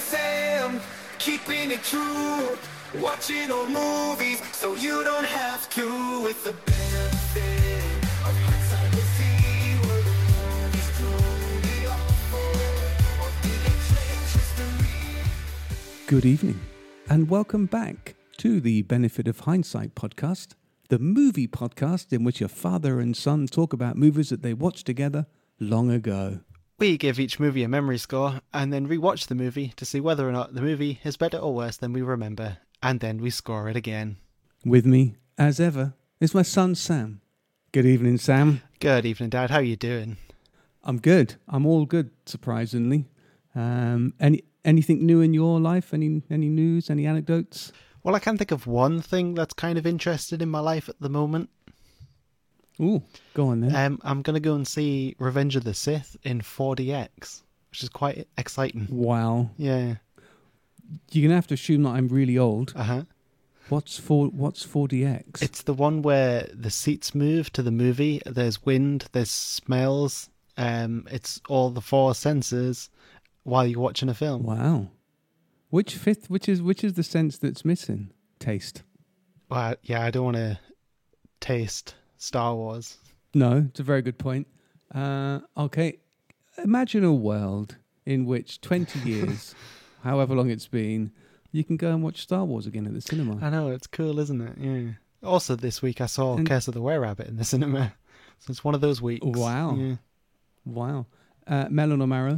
Sam, keeping it true. Watching old movies so you don't have to. With the benefit of hindsight, we'll see where the movies truly are. Or did they change history? Good evening, and welcome back to the Benefit of Hindsight podcast, the movie podcast in which a father and son talk about movies that they watched together long ago. We give each movie a memory score and then rewatch the movie to see whether or not the movie is better or worse than we remember, and then we score it again. With me, as ever, is my son Sam. Good evening, Sam. Good evening, Dad. How are you doing? I'm good. I'm all good, surprisingly. Anything new in your life? Any news? Any anecdotes? Well, I can think of one thing that's kind of interested in my life at the moment. Ooh, go on then. I'm going to go and see Revenge of the Sith in 4DX, which is quite exciting. Wow. Yeah. You're going to have to assume that I'm really old. Uh-huh. What's 4DX? It's the one where the seats move to the movie. There's wind, there's smells. It's all the four senses while you're watching a film. Wow. Which is the sense that's missing? Taste. Well, yeah, I don't want to taste Star Wars. No, it's a very good point. Okay, imagine a world in which 20 years, however long it's been, you can go and watch Star Wars again at the cinema. I know, it's cool, isn't it? Yeah. Also, this week I saw Curse of the Were-Rabbit in the cinema. So it's one of those weeks. Wow. Yeah. Wow. Melon or marrow?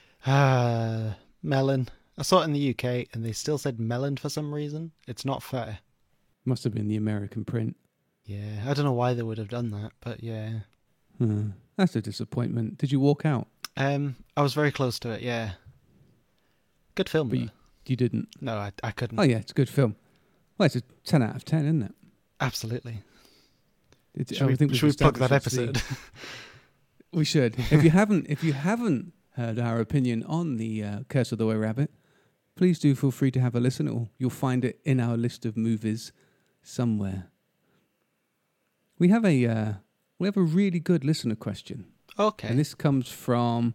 Melon. I saw it in the UK and they still said melon for some reason. It's not fair. Must have been the American print. Yeah, I don't know why they would have done that, but yeah. That's a disappointment. Did you walk out? I was very close to it, yeah. Good film, But though. you didn't? No, I couldn't. Oh yeah, it's a good film. Well, it's a 10 out of 10, isn't it? Absolutely. Should we plug that episode? We should. If you haven't heard our opinion on the Curse of the Were-Rabbit, please do feel free to have a listen, or you'll find it in our list of movies somewhere. We have a really good listener question. Okay. And this comes from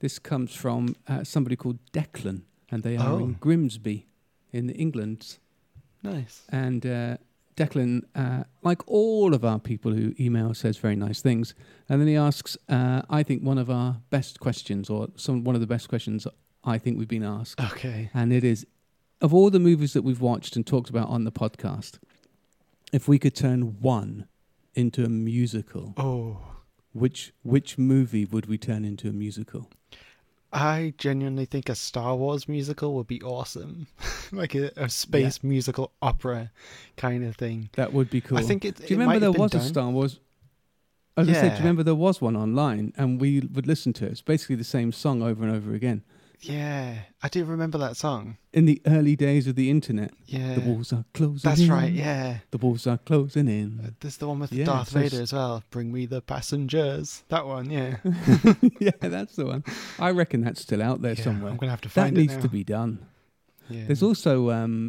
somebody called Declan, and they are in Grimsby, in England. Nice. And Declan, like all of our people who email, says very nice things. And then he asks, I think one of our best questions, or one of the best questions I think we've been asked. Okay. And it is, of all the movies that we've watched and talked about on the podcast, if we could turn one into a musical, which movie would we turn into a musical? I genuinely think a Star Wars musical would be awesome. Like a space musical opera kind of thing. That would be cool. I think do you remember there was a Star Wars? I was going to say, do you remember there was one online and we would listen to it? It's basically the same song over and over again. Yeah, I do remember that song. In the early days of the internet. Yeah. The walls are closing in. That's right, yeah. The walls are closing in. There's the one with Darth Vader as well. Bring me the passengers. That one, yeah. Yeah, that's the one. I reckon that's still out there somewhere. I'm going to have to find it That needs now. to be done. Yeah. There's also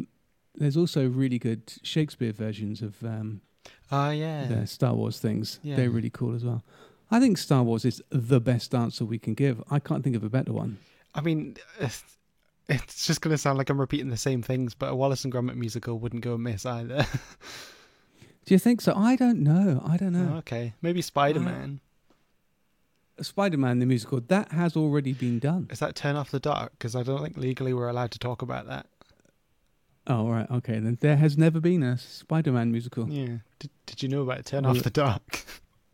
really good Shakespeare versions of the Star Wars things. Yeah. They're really cool as well. I think Star Wars is the best answer we can give. I can't think of a better one. I mean, it's just going to sound like I'm repeating the same things, but a Wallace and Gromit musical wouldn't go amiss either. Do you think so? I don't know. Oh, okay. Maybe Spider-Man. Spider-Man, the musical, that has already been done. Is that Turn Off the Dark? Because I don't think legally we're allowed to talk about that. Oh, right. Okay. Then there has never been a Spider-Man musical. Yeah. Did you know about Turn Off the Dark?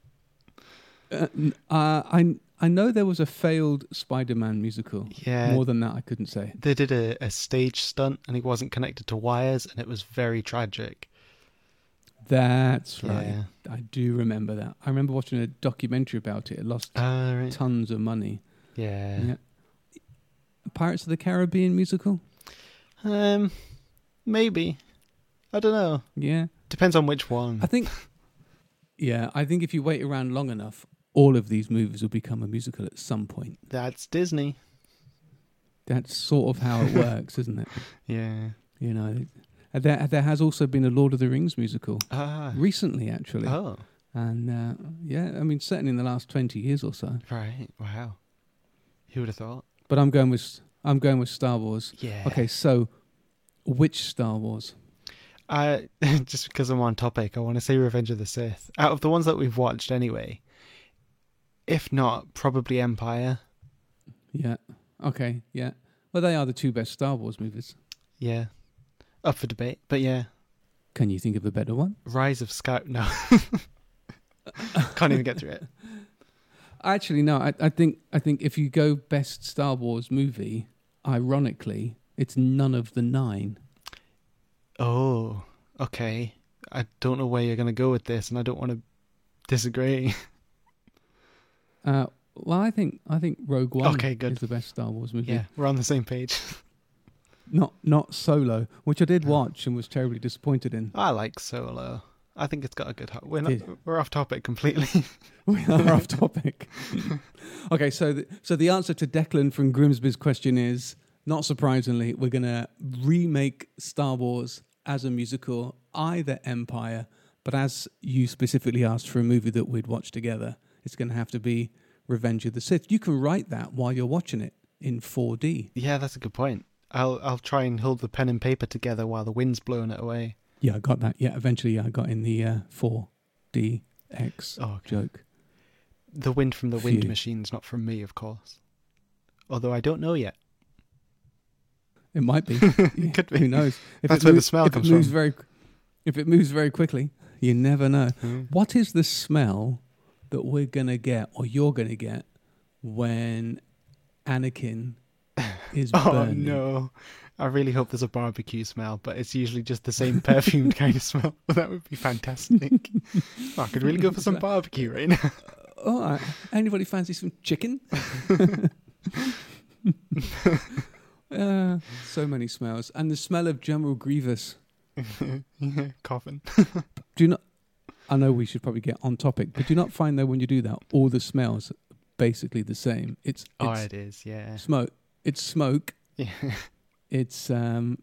I know there was a failed Spider-Man musical. Yeah. More than that, I couldn't say. They did a stage stunt and he wasn't connected to wires and it was very tragic. That's right. Yeah. I do remember that. I remember watching a documentary about it. It lost Right. tons of money. Yeah. Pirates of the Caribbean musical? Maybe. I don't know. Yeah. Depends on which one. I think if you wait around long enough, all of these movies will become a musical at some point. That's Disney. That's sort of how it works, isn't it? Yeah. You know, there has also been a Lord of the Rings musical recently, actually. Oh. And I mean, certainly in the last 20 years or so. Right. Wow. Who would have thought? But I'm going with I'm going with Star Wars. Yeah. Okay, so which Star Wars? Just because I'm on topic, I want to say Revenge of the Sith. Out of the ones that we've watched anyway, if not, probably Empire. Yeah. Okay, yeah. Well, they are the two best Star Wars movies. Yeah. Up for debate, but yeah. Can you think of a better one? Rise of Scout. No. Can't even get through it. Actually, no. I think if you go best Star Wars movie, ironically, it's none of the 9. Oh, okay. I don't know where you're going to go with this, and I don't want to disagree. Well, I think Rogue One Okay, good. is the best Star Wars movie. Yeah, we're on the same page. Not Solo, which I did watch and was terribly disappointed in. I like Solo. I think it's got a good heart. We're off topic completely. We are off topic. Okay, so the answer to Declan from Grimsby's question is, not surprisingly, we're going to remake Star Wars as a musical, either Empire, but as you specifically asked for a movie that we'd watch together, it's going to have to be Revenge of the Sith. You can write that while you're watching it in 4D. Yeah, that's a good point. I'll try and hold the pen and paper together while the wind's blowing it away. Yeah, I got that. Yeah, eventually I got in the 4DX joke. The wind from the wind Phew. machine's not from me, of course. Although I don't know yet. It might be. It could be. Who knows? That's where the smell comes from. If it moves very quickly, you never know. Mm. What is the smell that we're going to get, or you're going to get, when Anakin is Oh, burning? no. I really hope there's a barbecue smell, but it's usually just the same perfumed kind of smell. That would be fantastic. I could really go for some barbecue right now. Oh, anybody fancy some chicken? So many smells. And the smell of General Grievous. Coffin. Do you not... I know we should probably get on topic, but do you not find that when you do that, all the smells are basically the same? It's it is, yeah. smoke. It's smoke. Yeah. It's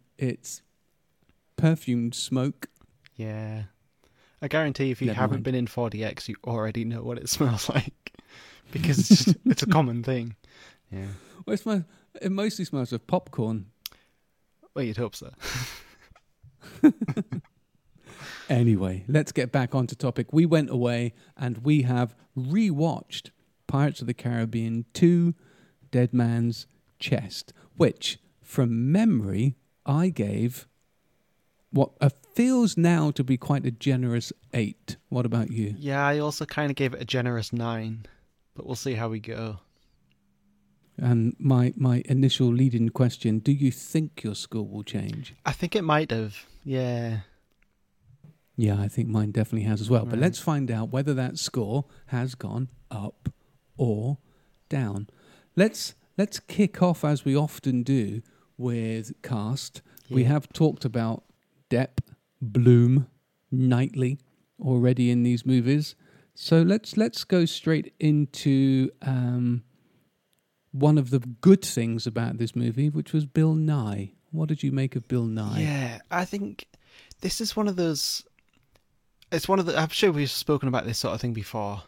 perfumed smoke. Yeah. I guarantee if you Never haven't mind. been in 4DX, you already know what it smells like. Because it's just, it's a common thing. Yeah. Well, it mostly smells of popcorn. Well, you'd hope so. Anyway, let's get back onto topic. We went away and we have rewatched Pirates of the Caribbean 2, Dead Man's Chest, which, from memory, I gave what feels now to be quite a generous 8. What about you? Yeah, I also kind of gave it a generous 9. But we'll see how we go. And my initial lead-in question, do you think your score will change? I think it might have. Yeah. Yeah, I think mine definitely has as well. But Right. let's find out whether that score has gone up or down. Let's kick off, as we often do, with cast. We Yeah. have talked about Depp, Bloom, Knightley already in these movies. So let's go straight into one of the good things about this movie, which was Bill Nye. What did you make of Bill Nye? Yeah, I think this is one of those... It's one of the... I'm sure we've spoken about this sort of thing before.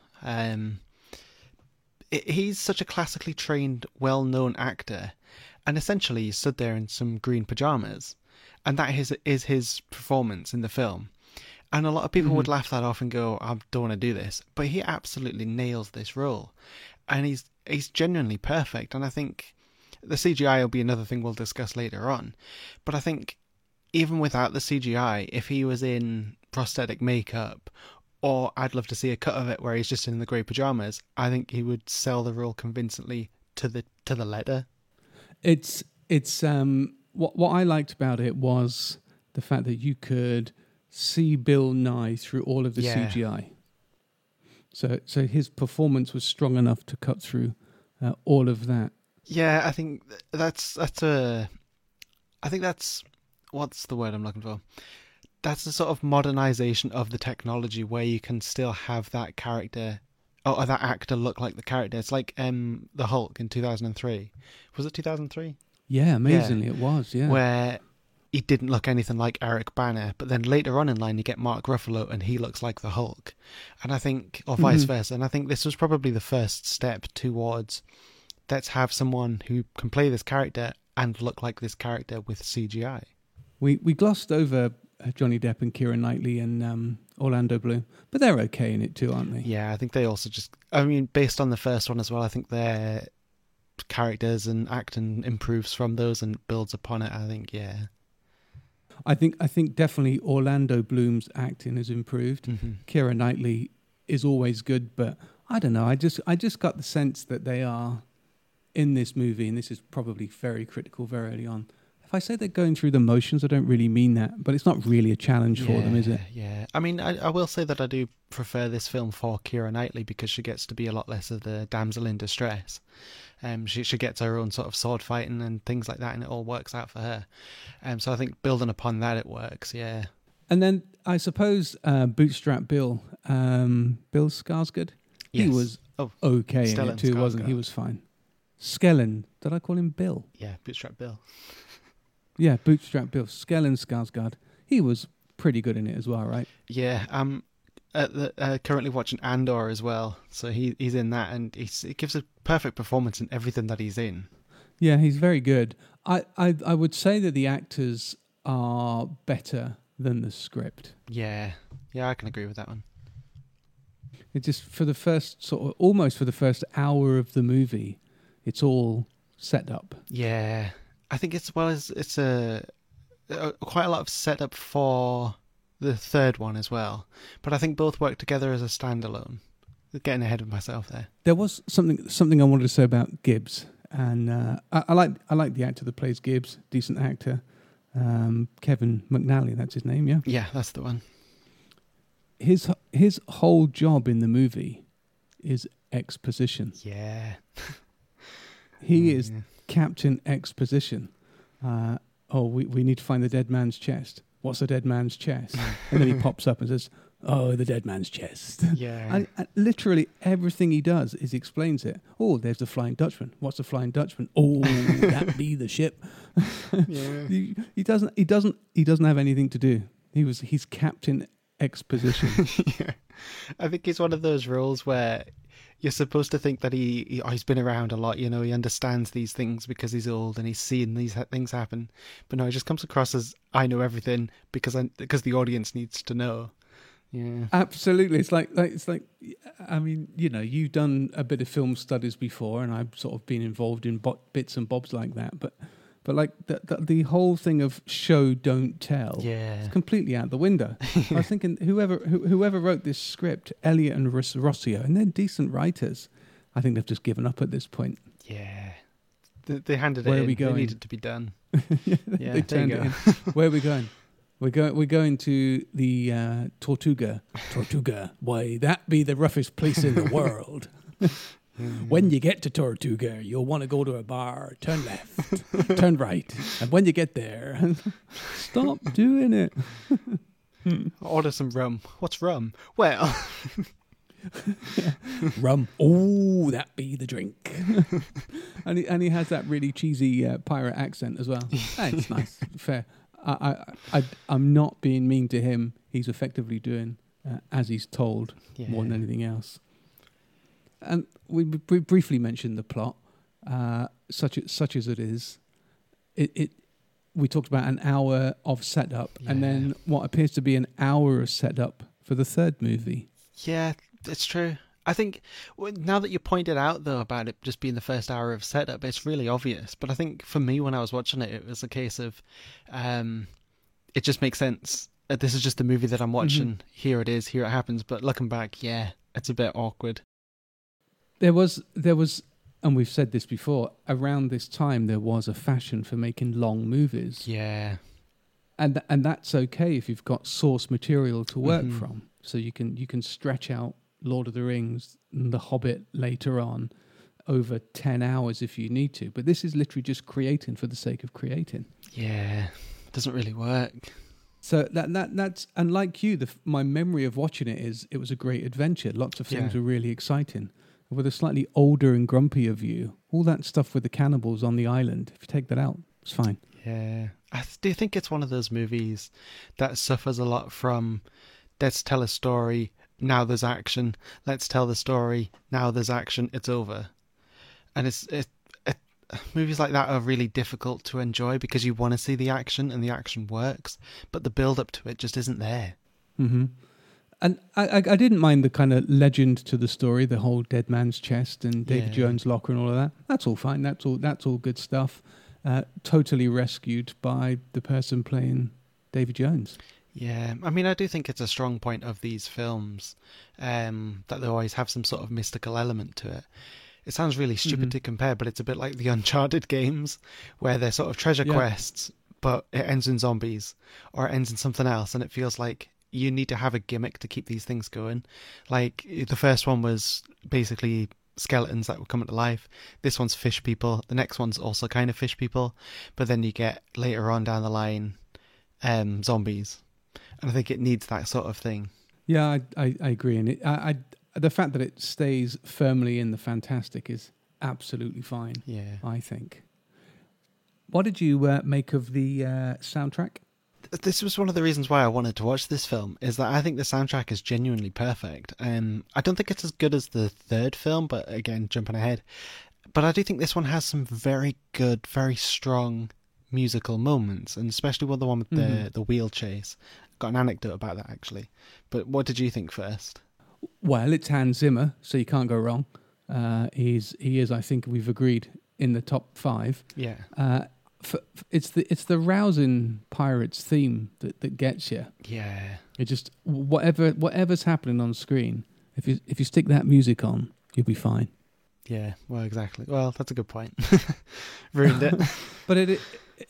He's such a classically trained, well-known actor, and essentially he stood there in some green pajamas, and that is his performance in the film. And a lot of people would laugh that off and go, I don't want to do this. But he absolutely nails this role. And he's genuinely perfect. And I think the CGI will be another thing we'll discuss later on. But I think even without the CGI, if he was in prosthetic makeup, or I'd love to see a cut of it where he's just in the grey pyjamas, I think he would sell the role convincingly to the letter. It's what I liked about it was the fact that you could see Bill Nye through all of the CGI. So his performance was strong enough to cut through all of that. Yeah, I think that's what's the word I'm looking for? That's a sort of modernization of the technology where you can still have that character or that actor look like the character. It's like the Hulk in 2003. Was it 2003? Yeah, amazingly it was, yeah. Where he didn't look anything like Eric Bana, but then later on in line you get Mark Ruffalo and he looks like the Hulk. And I think, or vice versa, and I think this was probably the first step towards let's have someone who can play this character and look like this character with CGI. We glossed over Johnny Depp and Keira Knightley and Orlando Bloom, but they're okay in it too, aren't they? Yeah, I think they also I mean, based on the first one as well, I think their characters and acting improves from those and builds upon it. I think, yeah. I think definitely Orlando Bloom's acting has improved. Mm-hmm. Keira Knightley is always good, but I don't know. I just got the sense that they are in this movie, and this is probably very critical very early on. If I say they're going through the motions, I don't really mean that, but it's not really a challenge for them, is it? Yeah. I mean, I will say that I do prefer this film for Keira Knightley because she gets to be a lot less of the damsel in distress. She gets her own sort of sword fighting and things like that, and it all works out for her. So I think building upon that, it works, yeah. And then I suppose Bootstrap Bill, Bill Skarsgård, he Yes. was okay in Stellan it too, wasn't he? He Skarsgård. was fine. Skellen, did I call him Bill? Yeah, Bootstrap Bill. Yeah, Bootstrap Bill, Skellen Skarsgård. He was pretty good in it as well, right? Yeah, I'm currently watching Andor as well, so he's in that, and he gives a perfect performance in everything that he's in. Yeah, he's very good. I would say that the actors are better than the script. Yeah, I can agree with that one. It just for the first almost for the first hour of the movie, it's all set up. Yeah, I think it's a quite a lot of setup for the third one as well, but I think both work together as a standalone. Getting ahead of myself there. There was something I wanted to say about Gibbs, and I like the actor that plays Gibbs, decent actor, Kevin McNally, that's his name, yeah. Yeah, that's the one. His whole job in the movie is exposition. Yeah. He is Captain Exposition. We need to find the dead man's chest. What's the dead man's chest? And then he pops up and says, "Oh, the dead man's chest." Yeah. And literally everything he does is he explains it. Oh, there's the Flying Dutchman. What's the Flying Dutchman? Oh, that be the ship. Yeah. He doesn't have anything to do. He's Captain Exposition. Yeah. I think he's one of those roles where you're supposed to think that he's been around a lot, he understands these things because he's old and he's seen these things happen. But no, it just comes across as I know everything because the audience needs to know. Yeah. Absolutely. It's like I mean, you've done a bit of film studies before, and I've sort of been involved in bits and bobs like that, but like the whole thing of show don't tell, Yeah. it's completely out the window. I was thinking whoever wrote this script, Elliot and Rossio, and they're decent writers. I think they've just given up at this point. Yeah. They handed it Where are in. we going? They needed to be done. Yeah, Yeah, they there turned you it go. in. Where are we going? We're going to the Tortuga. Tortuga, why that be the roughest place in the world. When you get to Tortuga, you'll want to go to a bar. Turn left, turn right, and when you get there, stop doing it. Order some rum. What's rum? Well, Rum. Oh, that be the drink. and he has that really cheesy pirate accent as well. Hey, it's nice, fair. I'm not being mean to him. He's effectively doing as he's told more than anything else. And we briefly mentioned the plot, such as it is. We talked about an hour of setup, and then what appears to be an hour of setup for the third movie. Yeah, it's true. I think now that you pointed out, though, about it just being the first hour of setup, it's really obvious. But I think for me, when I was watching it, it was a case of it just makes sense. This is just the movie that I'm watching. Mm-hmm. Here it is. Here it happens. But looking back, yeah, it's a bit awkward. There was, and we've said this before, around this time there was a fashion for making long movies. Yeah. And that's okay if you've got source material to work from. So you can stretch out Lord of the Rings and The Hobbit later on over 10 hours if you need to. But this is literally just creating for the sake of creating. Yeah. It doesn't really work. So that's, and like you, my memory of watching it was a great adventure. Lots of things were really exciting. With a slightly older and grumpier view, all that stuff with the cannibals on the island, if you take that out, it's fine. Yeah. Do you think it's one of those movies that suffers a lot from, let's tell a story, now there's action, let's tell the story, now there's action, it's over. And movies like that are really difficult to enjoy because you want to see the action and the action works, but the build up to it just isn't there. Mm-hmm. And I didn't mind the kind of legend to the story, the whole dead man's chest and David Jones' locker and all of that. That's all fine. That's all good stuff. Totally rescued by the person playing David Jones. Yeah, I mean, I do think it's a strong point of these films that they always have some sort of mystical element to it. It sounds really stupid to compare, but it's a bit like the Uncharted games, where they're sort of treasure quests, but it ends in zombies, or it ends in something else, and it feels like you need to have a gimmick to keep these things going. Like, the first one was basically skeletons that were coming to life. This one's fish people. The next one's also kind of fish people. But then you get, later on down the line, zombies. And I think it needs that sort of thing. Yeah, I agree. And the fact that it stays firmly in the fantastic is absolutely fine, I think. What did you make of the soundtrack? This was one of the reasons why I wanted to watch this film, is that I think the soundtrack is genuinely perfect. I don't think it's as good as the third film, but again, jumping ahead. But I do think this one has some very good, very strong musical moments, and especially the one with the wheel chase. Got an anecdote about that, actually. But what did you think first? Well, it's Hans Zimmer, so you can't go wrong. He is, I think we've agreed, in the top 5. Yeah. It's the rousing pirates theme that gets you. Yeah. It just whatever's happening on screen, if you stick that music on, you'll be fine. Yeah. Well, exactly. Well, that's a good point. Ruined it. But it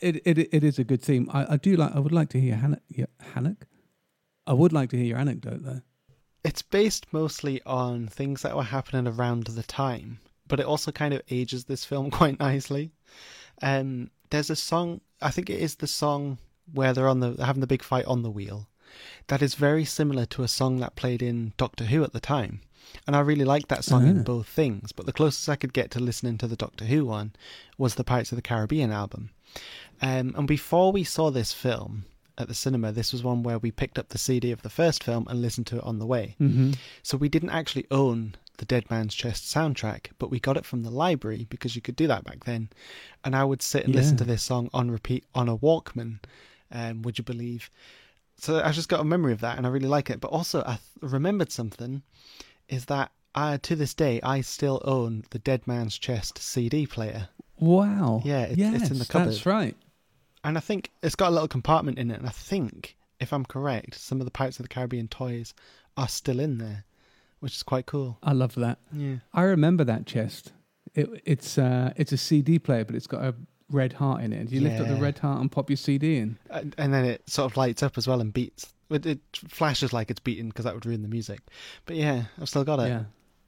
is a good theme. I would like to hear Hannock. I would like to hear your anecdote though. It's based mostly on things that were happening around the time, but it also kind of ages this film quite nicely. There's a song, I think it is the song where they're having the big fight on the wheel, that is very similar to a song that played in Doctor Who at the time. And I really liked that song in both things, but the closest I could get to listening to the Doctor Who one was the Pirates of the Caribbean album. And before we saw this film at the cinema, this was one where we picked up the CD of the first film and listened to it on the way. Mm-hmm. So we didn't actually own the Dead Man's Chest soundtrack, but we got it from the library because you could do that back then. And I would sit and listen to this song on repeat on a Walkman, would you believe? So I just got a memory of that and I really like it. But also I remembered something, is that to this day I still own the Dead Man's Chest CD player. Wow. Yeah, it's in the cupboard. That's right. And I think it's got a little compartment in it, and I think, if I'm correct, some of the Pirates of the Caribbean toys are still in there, which is quite cool. I love that. Yeah. I remember that chest. It's a CD player, but it's got a red heart in it. You lift up the red heart and pop your CD in. And then it sort of lights up as well and beats. It flashes like it's beating because that would ruin the music. But yeah, I've still got it. Yeah.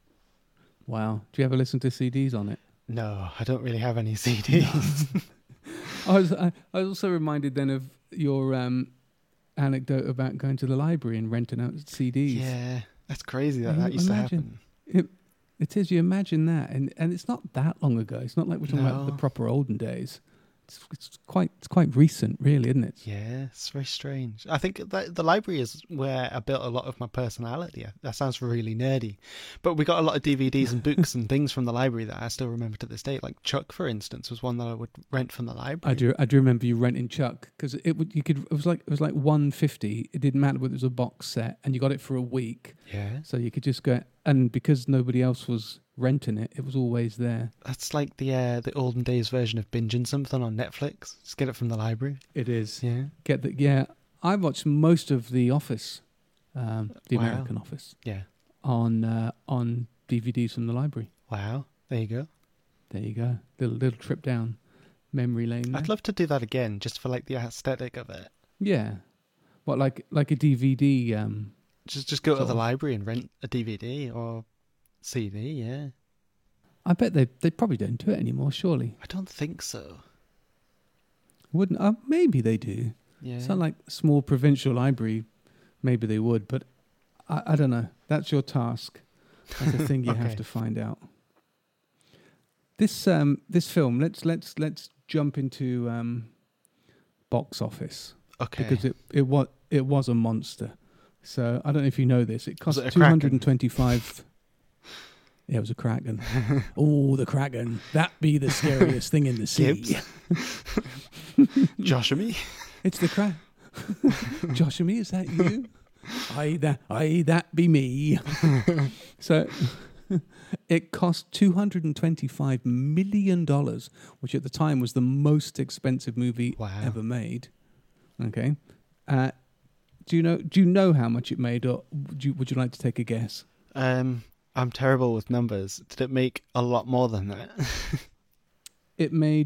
Wow. Do you ever listen to CDs on it? No, I don't really have any CDs. I was also reminded then of your anecdote about going to the library and renting out CDs. Yeah, that's crazy that used to happen. It is. You imagine that, and it's not that long ago. It's not like we're talking about the proper olden days. It's quite recent, really, isn't it? Yeah, it's very strange. I think that the library is where I built a lot of my personality. That sounds really nerdy, but we got a lot of DVDs and books and things from the library that I still remember to this day. Like Chuck, for instance, was one that I would rent from the library. I do remember you renting Chuck because it was like $150. It didn't matter whether it was a box set, and you got it for a week. Yeah. So you could just go, and because nobody else was renting it, it was always there. That's like the olden days version of binging something on Netflix. Just get it from the library. It is. Yeah. I watched most of The Office, the American Office. Yeah. On DVDs from the library. Wow. There you go. Little trip down memory lane there. I'd love to do that again, just for like the aesthetic of it. Yeah. What, like a DVD? Just go to the library and rent a DVD or CD, yeah. I bet they probably don't do it anymore, surely. I don't think so. Wouldn't? Maybe they do. Yeah. It's not like a small provincial library. Maybe they would, but I don't know. That's your task. That's a thing you have to find out. This film. Let's jump into box office. Okay. Because it was a monster. So I don't know if you know this. It cost Was it a 225. Yeah, it was a kraken. Oh, the kraken. That be the scariest thing in the sea. Gibbs. Josh and me. It's the kraken. Josh and me, is that you? Aye, that be me. So it cost $225 million, which at the time was the most expensive movie ever made. Okay. Do you know how much it made, or would you like to take a guess? I'm terrible with numbers. Did it make a lot more than that? It made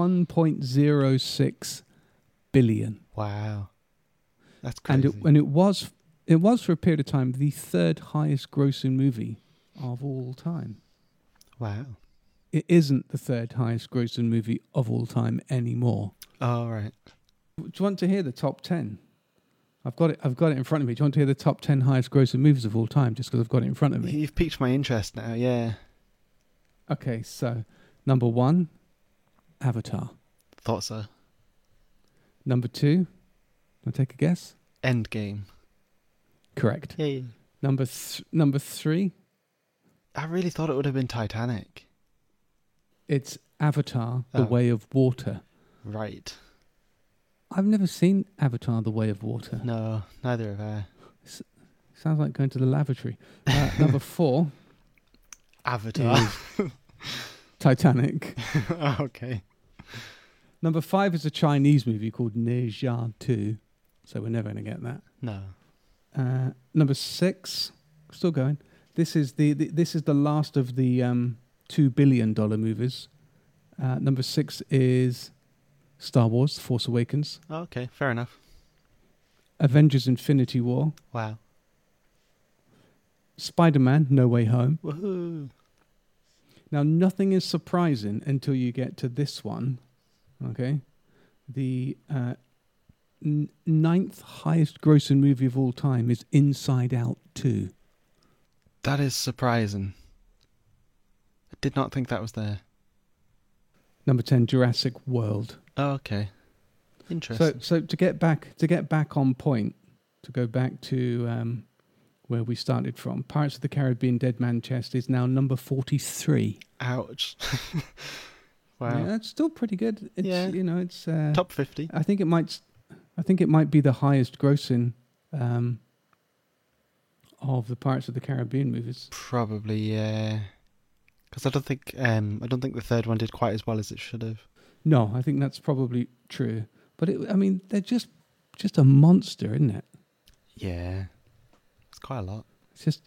1.06 billion. Wow, that's crazy. And it was for a period of time the third highest grossing movie of all time. Wow. It isn't the third highest grossing movie of all time anymore. Oh, right. Do you want to hear the top 10? I've got it in front of me. Do you want to hear the top 10 highest grossing movies of all time, just because I've got it in front of me? You've piqued my interest now, yeah. Okay, so number 1, Avatar. Thought so. Number 2, want to take a guess? Endgame. Correct. Yay. Number 3, I really thought it would have been Titanic. it's Avatar: The Oh. Way of Water. Right. I've never seen Avatar: The Way of Water. No, neither have I. Sounds like going to the lavatory. Number 4, Avatar. Titanic. Okay. Number 5 is a Chinese movie called Ne Zha 2, so we're never going to get that. No. Number 6, still going. This is the last of the $2 billion movies. Number 6 is Star Wars: The Force Awakens. Okay, fair enough. Avengers: Infinity War. Wow. Spider-Man: No Way Home. Woohoo. Now, nothing is surprising until you get to this one. Okay, the ninth highest grossing movie of all time is Inside Out 2. That is surprising. I did not think that was there. Number 10, Jurassic World. Oh, okay. Interesting. So to get back on point, to go back to where we started from, Pirates of the Caribbean: Dead Man Chest is now number 43. Ouch. Wow. Yeah, that's still pretty good. It's, Yeah. it's Top 50. I think it might be the highest grossing of the Pirates of the Caribbean movies. Probably, yeah. Because I don't think the third one did quite as well as it should have. No, I think that's probably true. But they're just a monster, isn't it? Yeah. It's quite a lot. It's just,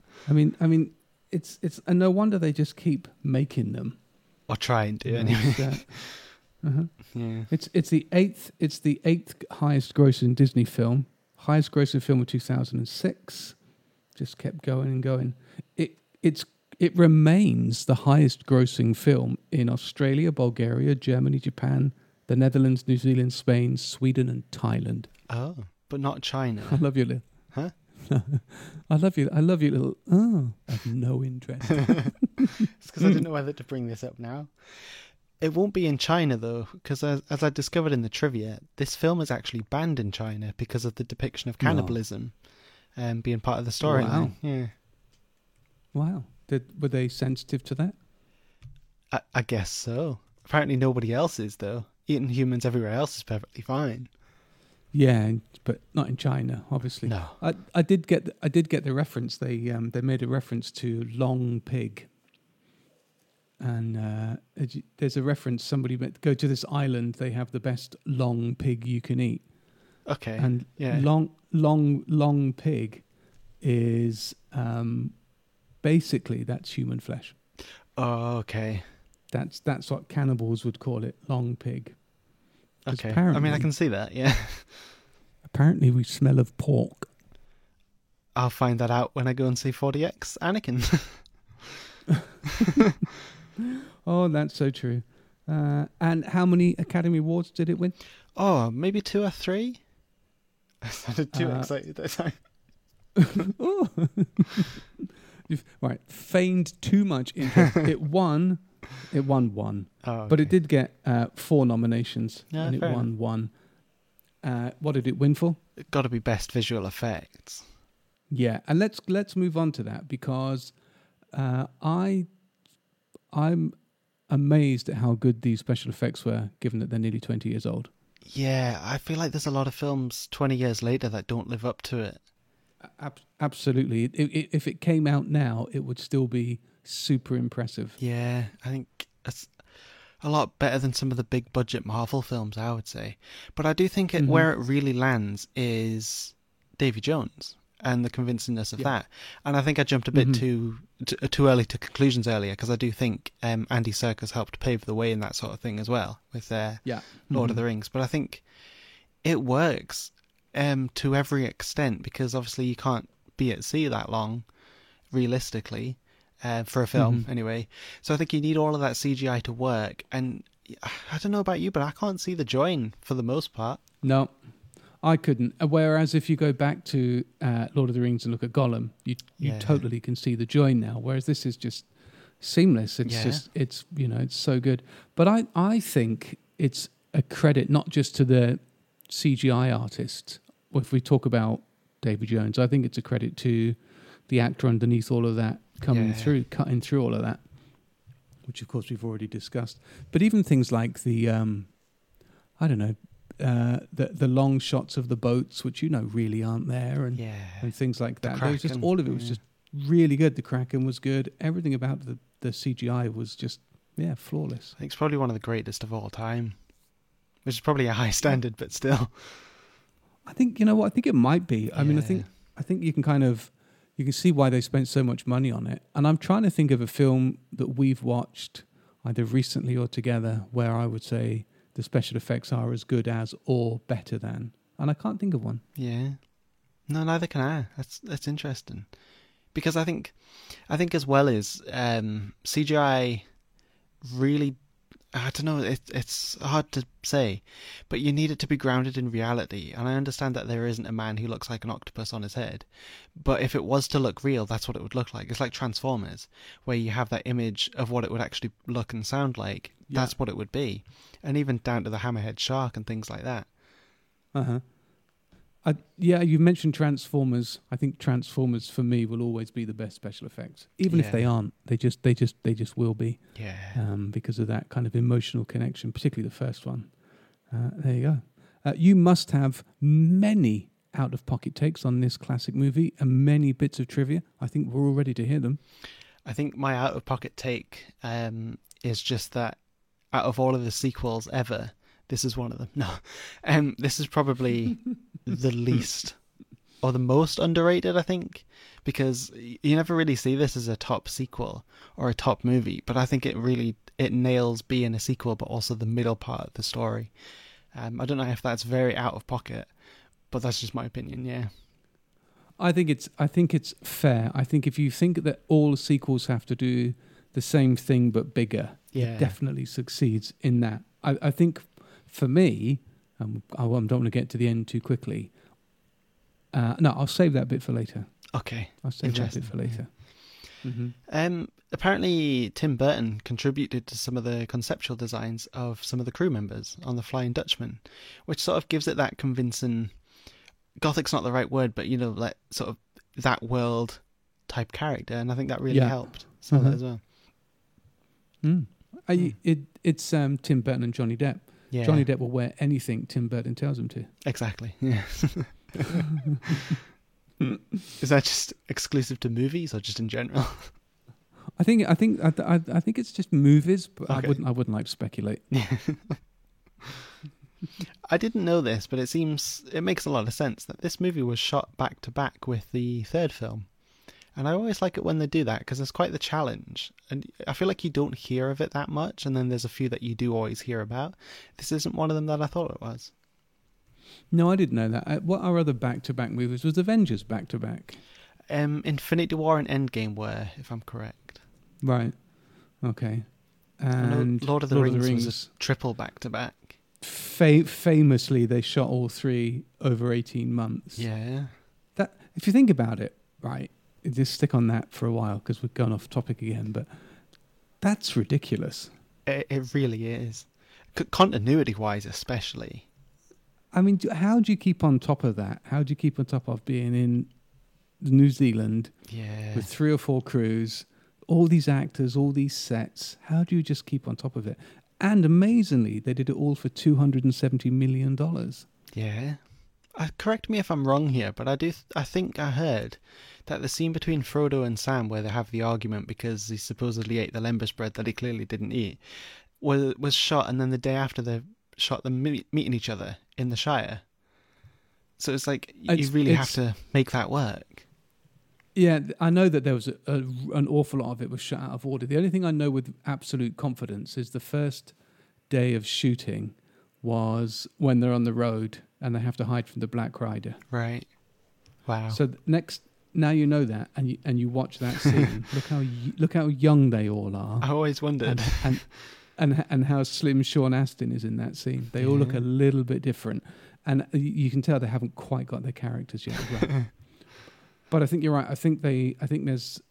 it's and no wonder they just keep making them. Or trying to, You know, anyway. uh-huh. Yeah. It's the eighth highest grossing Disney film, highest grossing film of 2006. Just kept going and going. It remains the highest grossing film in Australia, Bulgaria, Germany, Japan, the Netherlands, New Zealand, Spain, Sweden, and Thailand. Oh, but not China. I love you, little. Huh? I love you, little. Oh, I have no interest. It's because I didn't know whether to bring this up now. It won't be in China, though, because as I discovered in the trivia, this film is actually banned in China because of the depiction of cannibalism being part of the story. Wow. Yeah. Wow. Were they sensitive to that? I guess so. Apparently nobody else is, though. Eating humans everywhere else is perfectly fine. Yeah, but not in China, obviously. No. I did get the reference. They made a reference to Long Pig, and there's a reference. Somebody go to this island. They have the best long pig you can eat. Okay. And yeah. long pig is basically that's human flesh. Oh, okay. That's what cannibals would call it, long pig. 'Cause Okay. I mean, I apparently- can see that, yeah. Apparently, we smell of pork. I'll find that out when I go and see 40X Anakin. Oh, that's so true. And how many Academy Awards did it win? Oh, maybe 2 or 3? I sounded too excited that time. Oh. Right, feigned too much interest. It won one, Oh, but it okay. did get 4 nominations, Yeah, and it fair won one. What did it win for? It's got to be best visual effects. Yeah, and let's move on to that because I'm amazed at how good these special effects were, given that they're nearly 20 years old. Yeah, I feel like there's a lot of films 20 years later that don't live up to it. Absolutely. If it came out now, it would still be super impressive. Yeah, I think it's a lot better than some of the big budget Marvel films, I would say. But I do think where it really lands is Davy Jones and the convincingness of that. And I think I jumped a bit too early to conclusions earlier, because I do think Andy Serkis helped pave the way in that sort of thing as well with Lord of the Rings. But I think it works to every extent, because obviously you can't be at sea that long, realistically, for a film anyway. So I think you need all of that CGI to work. And I don't know about you, but I can't see the join for the most part. No, I couldn't. Whereas if you go back to Lord of the Rings and look at Gollum, you totally can see the join now. Whereas this is just seamless. It's so good. But I think it's a credit not just to the CGI artists. If we talk about Davy Jones, I think it's a credit to the actor underneath all of that, cutting through all of that, which of course we've already discussed. But even things like the the long shots of the boats, which really aren't there, and things like that. It was just, all of it was just really good. The Kraken was good. Everything about the CGI was just flawless. I think it's probably one of the greatest of all time, which is probably a high standard, but still. I think I think it might be. I mean, I think you can see why they spent so much money on it. And I'm trying to think of a film that we've watched either recently or together where I would say the special effects are as good as or better than, and I can't think of one. Yeah, no, neither can I. That's interesting, because I think as well as CGI really, I don't know, it's hard to say, but you need it to be grounded in reality. And I understand that there isn't a man who looks like an octopus on his head, but if it was to look real, that's what it would look like. It's like Transformers, where you have that image of what it would actually look and sound like. That's what it would be. And even down to the hammerhead shark and things like that. You mentioned Transformers. I think Transformers for me will always be the best special effects, even if they aren't. They just will be. Yeah. Because of that kind of emotional connection, particularly the first one. There you go. You must have many out-of-pocket takes on this classic movie and many bits of trivia. I think we're all ready to hear them. I think my out-of-pocket take is just that out of all of the sequels ever, this is one of them. No. This is probably the least or the most underrated, I think, because you never really see this as a top sequel or a top movie, but I think it nails being a sequel, but also the middle part of the story. I don't know if that's very out of pocket, but that's just my opinion. Yeah. I think it's fair. I think if you think that all sequels have to do the same thing but bigger, it definitely succeeds in that. I think for me, I don't want to get to the end too quickly. No, I'll save that bit for later. Okay. I'll save that bit for later. Apparently, Tim Burton contributed to some of the conceptual designs of some of the crew members on The Flying Dutchman, which sort of gives it that convincing, gothic's not the right word, but like sort of that world type character, and I think that really helped sell it as well. It's Tim Burton and Johnny Depp. Yeah. Johnny Depp will wear anything Tim Burton tells him to. Exactly. Yeah. Is that just exclusive to movies or just in general? I think it's just movies, but okay. I wouldn't like to speculate. I didn't know this, but it makes a lot of sense that this movie was shot back to back with the third film. And I always like it when they do that, because it's quite the challenge. And I feel like you don't hear of it that much, and then there's a few that you do always hear about. This isn't one of them that I thought it was. No, I didn't know that. What are other back-to-back movies? Was Avengers back-to-back? Infinity War and Endgame were, if I'm correct. Right. Okay. And Lord of the Rings was a triple back-to-back. Famously, they shot all three over 18 months. Yeah. That, if you think about it, right, just stick on that for a while because we've gone off topic again, but that's ridiculous. It really is. Continuity-wise, especially. I mean, how do you keep on top of that? How do you keep on top of being in New Zealand with 3 or 4 crews, all these actors, all these sets. How do you just keep on top of it? And amazingly, they did it all for $270 million. Yeah. Correct me if I'm wrong here, but I think I heard that the scene between Frodo and Sam, where they have the argument because he supposedly ate the lembas bread that he clearly didn't eat, was shot, and then the day after they shot them meeting each other in the Shire. So it's like you really have to make that work. Yeah, I know that there was an awful lot of it was shot out of order. The only thing I know with absolute confidence is the first day of shooting was when they're on the road and they have to hide from the Black Rider. Right. Wow. So now you know that, and you watch that scene. look how young they all are. I always wondered. And how slim Sean Astin is in that scene. They all look a little bit different, and you can tell they haven't quite got their characters yet. Right? But I think you're right. I think there's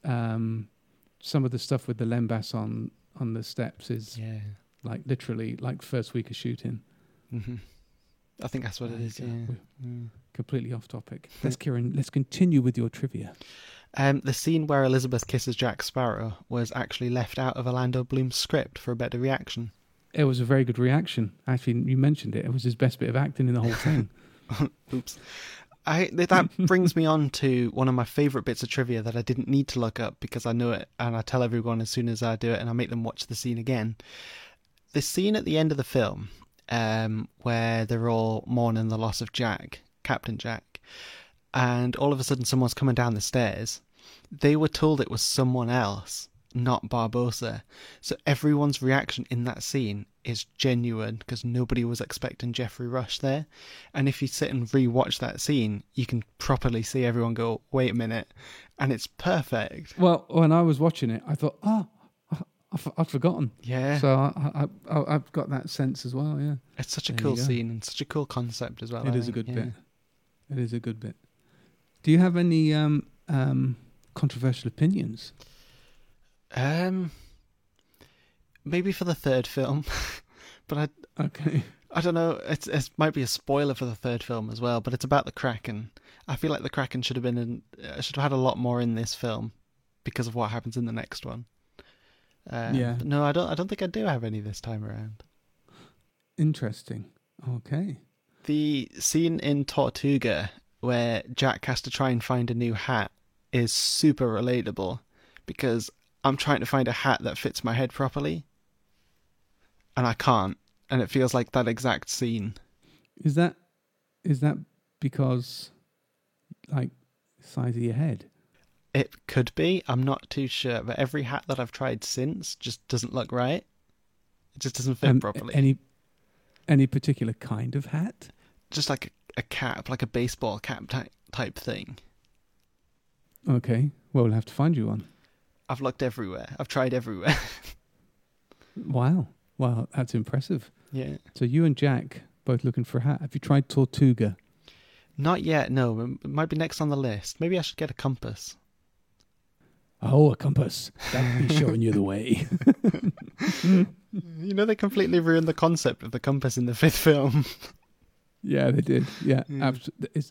some of the stuff with the lembas on the steps is like literally like first week of shooting. Mm-hmm. I think that's what it is. Yeah. Completely off topic. Kieran, let's continue with your trivia. The scene where Elizabeth kisses Jack Sparrow was actually left out of Orlando Bloom's script for a better reaction. It was a very good reaction. Actually, you mentioned it. It was his best bit of acting in the whole thing. Oops. That brings me on to one of my favourite bits of trivia that I didn't need to look up because I know it, and I tell everyone as soon as I do it, and I make them watch the scene again. The scene at the end of the film, where they're all mourning the loss of Jack, Captain Jack, and all of a sudden someone's coming down the stairs. They were told it was someone else, not Barbossa. So everyone's reaction in that scene is genuine because nobody was expecting Geoffrey Rush there. And if you sit and re-watch that scene, you can properly see everyone go, wait a minute, and it's perfect. Well, when I was watching it, I thought, I'd forgotten. Yeah. So I've got that sense as well, yeah. It's such a cool scene and such a cool concept as well. It is a good bit. It is a good bit. Do you have any controversial opinions? Maybe for the third film, but I don't know. It might be a spoiler for the third film as well. But it's about the Kraken. I feel like the Kraken should have had a lot more in this film because of what happens in the next one. But no, I don't think I do have any this time around. Interesting. Okay. The scene in Tortuga where Jack has to try and find a new hat is super relatable because I'm trying to find a hat that fits my head properly and I can't, and it feels like that exact scene. Is that because like size of your head? It could be. I'm not too sure, but every hat that I've tried since just doesn't look right. It just doesn't fit properly. Any particular kind of hat? Just like a cap, like a baseball cap type thing. Okay, well, we'll have to find you one. I've looked everywhere. I've tried everywhere. Wow, that's impressive. Yeah. So you and Jack both looking for a hat. Have you tried Tortuga? Not yet, no. It might be next on the list. Maybe I should get a compass. Oh, a compass. That'd be showing you the way. You know, they completely ruined the concept of the compass in the fifth film. Yeah, they did. Yeah, absolutely.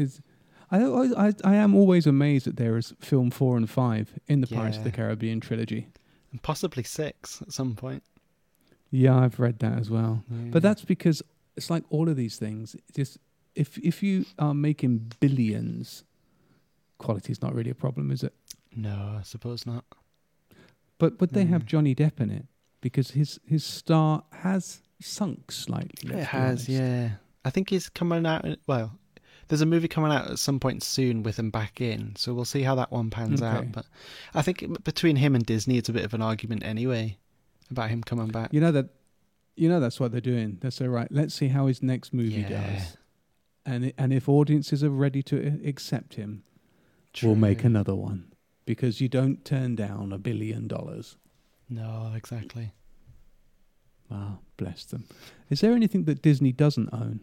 I am always amazed that there is film 4 and 5 in the Pirates of the Caribbean trilogy. And possibly 6 at some point. Yeah, I've read that as well. But that's because it's like all of these things. Just if you are making billions, quality is not really a problem, is it? No, I suppose not. But they have Johnny Depp in it because his star has sunk slightly. It has, yeah. I think he's coming out. Well, there's a movie coming out at some point soon with him back in, so we'll see how that one pans out. But I think between him and Disney, it's a bit of an argument anyway about him coming back. You know that's what they're doing. They say, right, let's see how his next movie does, and if audiences are ready to accept him, we'll make another one. Because you don't turn down $1 billion. No, exactly. Wow, bless them. Is there anything that Disney doesn't own?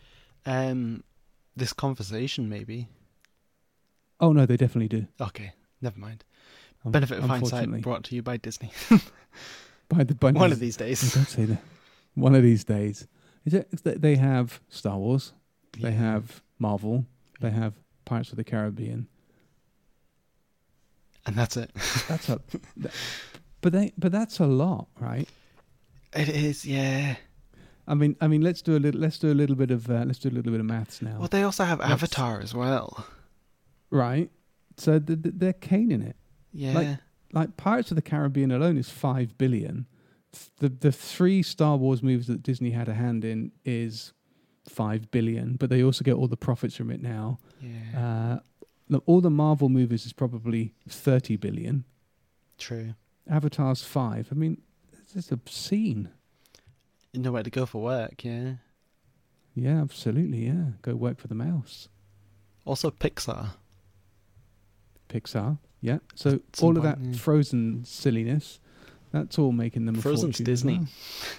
This conversation, maybe. Oh, no, they definitely do. Okay, never mind. Benefit of hindsight brought to you by Disney. By the bunnies. One of these days. Don't say that. One of these days. They have Star Wars. They have Marvel. They have Pirates of the Caribbean. And that's it. That's a, but that's a lot, right? It is, yeah. I mean, let's do a little bit of maths now. Well, they also have Avatar as well. Right. So they're caning it. Yeah. Like Pirates of the Caribbean alone is $5 billion. The 3 Star Wars movies that Disney had a hand in is $5 billion, but they also get all the profits from it now. Yeah. Look, all the Marvel movies is probably $30 billion. True. Avatar's 5. I mean, it's just obscene. You know where to go for work, yeah. Yeah, absolutely. Yeah, go work for the mouse. Also Pixar. Pixar. Yeah. So At some all of point, that yeah. Frozen silliness, that's all making them a Frozen's fortune as Disney. well.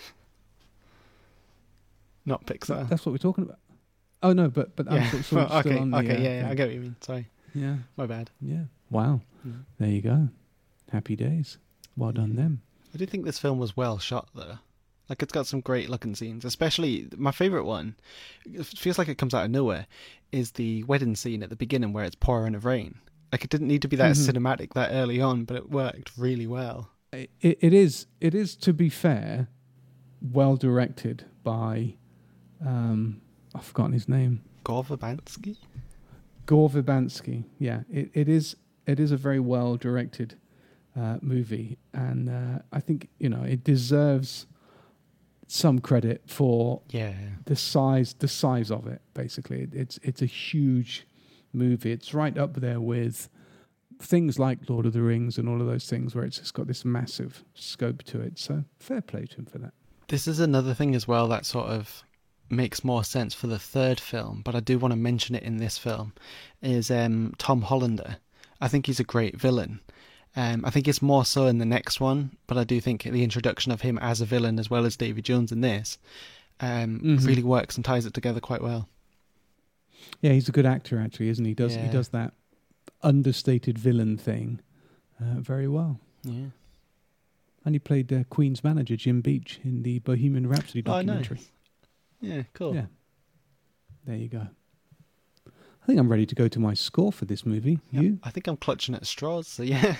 Not Pixar. That's what we're talking about. Oh no, but yeah. I'm still Okay, on the, okay, yeah, thing. I get what you mean. Sorry. Yeah. My bad. Yeah. Wow. Mm. There you go. Happy days. Well done them. I do think this film was well shot, though. Like, it's got some great looking scenes. Especially, my favourite one, it feels like it comes out of nowhere, is the wedding scene at the beginning where it's pouring of rain. Like, it didn't need to be that cinematic that early on, but it worked really well. It is, to be fair, well directed by, I've forgotten his name. Gore Verbinski? Gore Verbinski. Yeah, it is a very well directed movie, and I think it deserves some credit for the size of it. Basically, it's a huge movie. It's right up there with things like Lord of the Rings and all of those things, where it's just got this massive scope to it. So fair play to him for that. This is another thing as well that sort of makes more sense for the third film, but I do want to mention it in this film, is Tom Hollander. I think he's a great villain. I think it's more so in the next one, but I do think the introduction of him as a villain as well as Davy Jones in this really works and ties it together quite well. Yeah, he's a good actor, actually, isn't he? He does Yeah. he does that understated villain thing very well. Yeah. And he played Queen's manager, Jim Beach, in the Bohemian Rhapsody Oh, documentary. nice. Yeah, cool. Yeah. There you go. I think I'm ready to go to my score for this movie. Yeah, You? I think I'm clutching at straws, so yeah.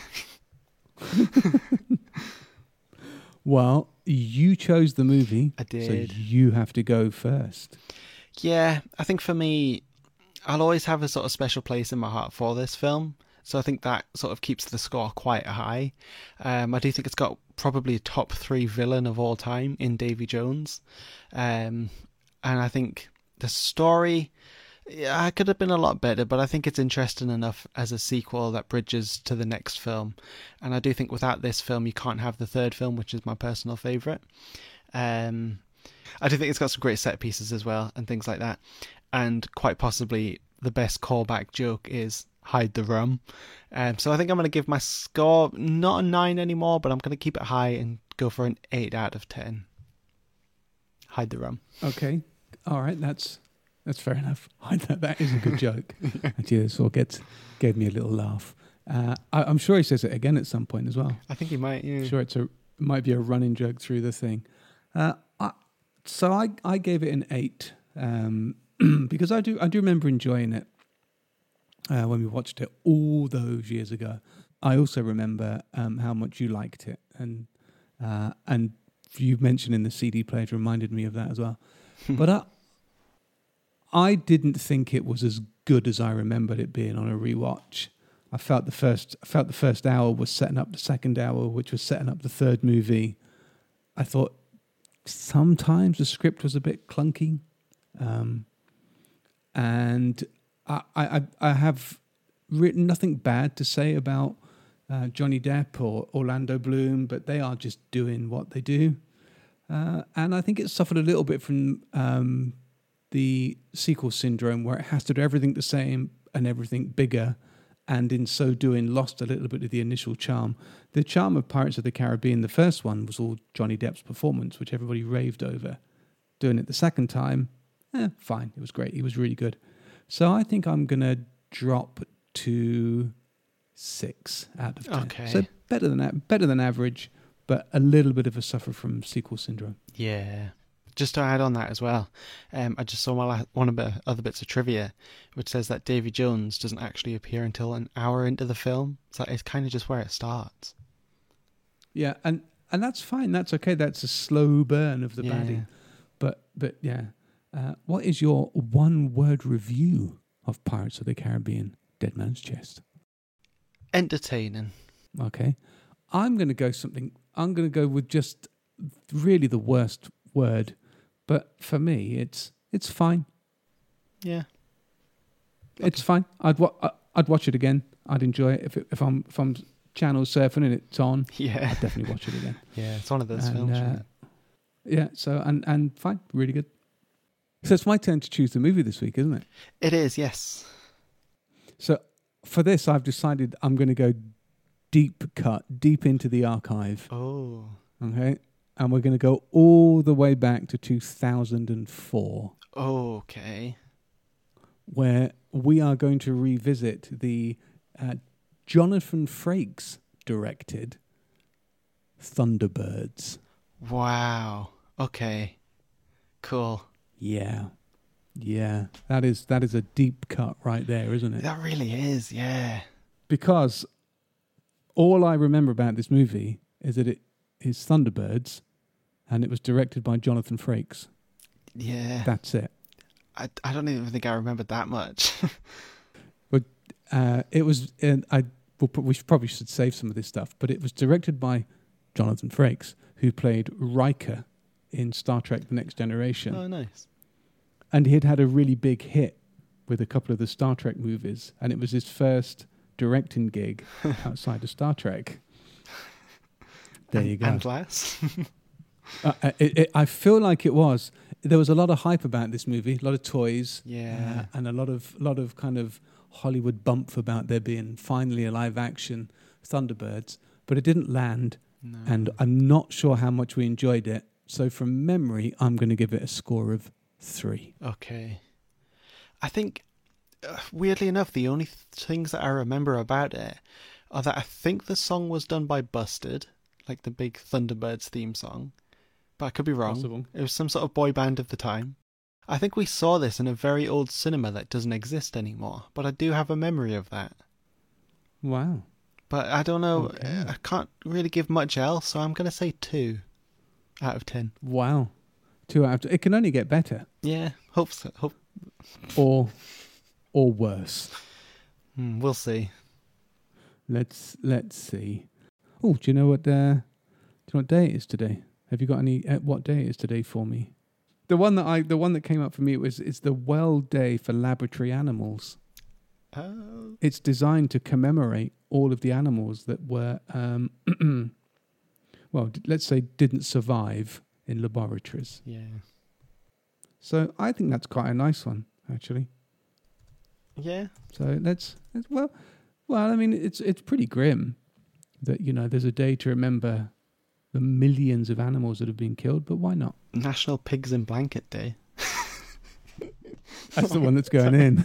Well, you chose the movie. I did. So you have to go first. Yeah, I think for me, I'll always have a sort of special place in my heart for this film. So I think that sort of keeps the score quite high. I do think it's got probably a top 3 villain of all time in Davy Jones. And I think the story, it could have been a lot better, but I think it's interesting enough as a sequel that bridges to the next film. And I do think without this film, you can't have the third film, which is my personal favourite. I do think it's got some great set pieces as well and things like that. And quite possibly the best callback joke is hide the rum. So I think I'm going to give my score not a 9 anymore, but I'm going to keep it high and go for an 8 out of 10. Hide the rum. Okay. All right. That's fair enough. That is a good joke. Actually, it sort of gave me a little laugh. I'm sure he says it again at some point as well. I think he might, yeah. I'm sure it might be a running joke through the thing. So I gave it an 8 because I do remember enjoying it when we watched it all those years ago. I also remember how much you liked it, and you mentioning the CD player reminded me of that as well. But I didn't think it was as good as I remembered it being on a rewatch. I felt the first hour was setting up the second hour, which was setting up the third movie. I thought sometimes the script was a bit clunky, and I have written nothing bad to say about Johnny Depp or Orlando Bloom, but they are just doing what they do. And I think it suffered a little bit from the sequel syndrome, where it has to do everything the same and everything bigger, and in so doing lost a little bit of the initial charm. The charm of Pirates of the Caribbean, the first one, was all Johnny Depp's performance, which everybody raved over. Doing it the second time, fine, it was great, he was really good. So I think I'm going to drop to 6 out of 10. Okay. So better than average, but a little bit of a suffer from sequel syndrome. Yeah. just to add on that as well, I just saw one of the other bits of trivia, which says that Davy Jones doesn't actually appear until an hour into the film. So it's kind of just where it starts. Yeah, and that's fine. That's okay. That's a slow burn of the baddie. But yeah, what is your one-word review of Pirates of the Caribbean: Dead Man's Chest? Entertaining. Okay, I'm going to go with just really the worst word, but for me, it's fine. Yeah, it's fine. I'd watch it again. I'd enjoy it if I'm channel surfing and it's on. Yeah, I'd definitely watch it again. Yeah, it's one of those films. Yeah. So and fine, really good. So it's my turn to choose the movie this week, isn't it? It is, yes. So for this, I've decided I'm going to go deep into the archive. Oh. Okay. And we're going to go all the way back to 2004. Okay. Where we are going to revisit the Jonathan Frakes directed Thunderbirds. Wow. Okay. Cool. Yeah. That is a deep cut right there, isn't it? That really is, yeah. Because all I remember about this movie is that it is Thunderbirds, and it was directed by Jonathan Frakes. Yeah. That's it. I don't even think I remembered that much. But it was, and we probably should save some of this stuff, but it was directed by Jonathan Frakes, who played Riker in Star Trek The Next Generation. Oh, nice. And he had a really big hit with a couple of the Star Trek movies, and it was his first directing gig outside of Star Trek. There you go. And less. I feel like it was. There was a lot of hype about this movie, a lot of toys, yeah, and a lot of kind of Hollywood bump about there being finally a live action Thunderbirds, but it didn't land, and I'm not sure how much we enjoyed it. So from memory, I'm going to give it a score of 3. Okay. I think, weirdly enough, the only things that I remember about it are that I think the song was done by Busted, like the big Thunderbirds theme song. But I could be wrong. Possible. It was some sort of boy band of the time. I think we saw this in a very old cinema that doesn't exist anymore, but I do have a memory of that. Wow. But I don't know, Okay. I can't really give much else, so I'm going to say 2 out of 10. Wow. 2 out of 10. It can only get better. Yeah, hope so. Or worse. We'll see. Let's see. Oh, do you know what day it is today? Have you got any? What day it is today for me? The one that came up for me it's the World Day for Laboratory Animals. Oh. It's designed to commemorate all of the animals that were, well, let's say, didn't survive in laboratories. Yeah. So I think that's quite a nice one, actually. Yeah. So well, I mean, it's pretty grim that, there's a day to remember the millions of animals that have been killed, but why not? National Pigs in Blanket Day. That's the one that's going in.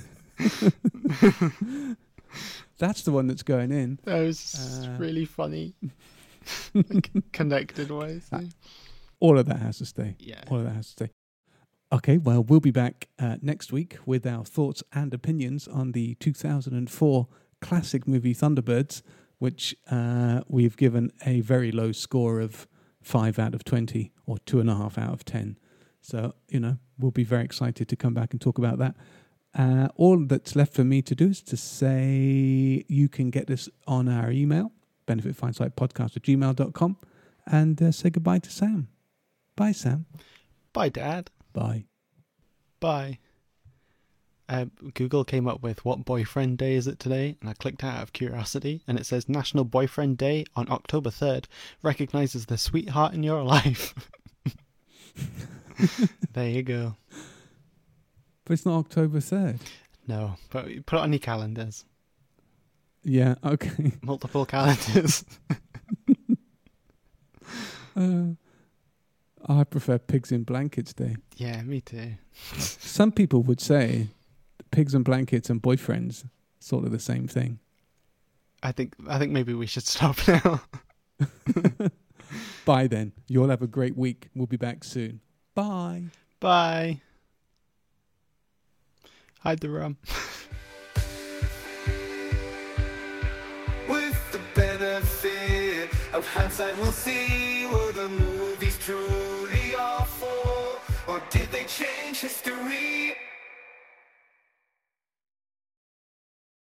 That's the one that's going in. That was really funny. Connected wise. All of that has to stay. Yeah. All of that has to stay. Okay, well, we'll be back next week with our thoughts and opinions on the 2004 classic movie Thunderbirds, which we've given a very low score of 5 out of 20 or 2.5 out of 10. So, we'll be very excited to come back and talk about that. All that's left for me to do is to say you can get us on our email, benefitfindsightpodcast@gmail.com, and say goodbye to Sam. Bye, Sam. Bye, Dad. Bye. Bye. Google came up with what boyfriend day is it today, and I clicked out of curiosity, and it says National Boyfriend Day on October 3rd recognizes the sweetheart in your life. There you go. But it's not October 3rd. No, but put it on your calendars. Yeah, okay. Multiple calendars. I prefer Pigs in Blankets Day. Yeah, me too. Some people would say pigs and blankets and boyfriends sort of the same thing. I think maybe we should stop now. Bye then. You all have a great week. We'll be back soon. Bye. Bye. Hide the rum. With the benefit of hindsight, we'll see were the movies truly awful, or did they change history?